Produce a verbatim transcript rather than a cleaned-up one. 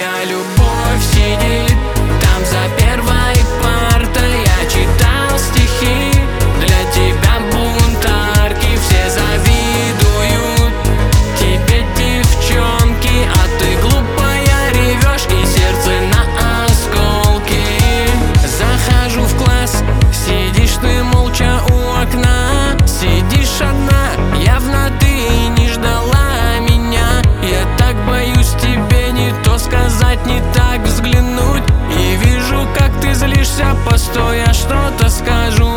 Моя любовь сидит там за первой партой. Я читал стихи для тебя, бунтарки. Все завидуют тебе, девчонки, а ты глупая ревешь и сердце на осколки. Захожу в класс, сидишь ты молча у окна. Сидишь одна, явно ты не ждала меня. Я так боюсь тебе не то сказать, не так взглянуть. И вижу, как ты злишься, постой, я что-то скажу.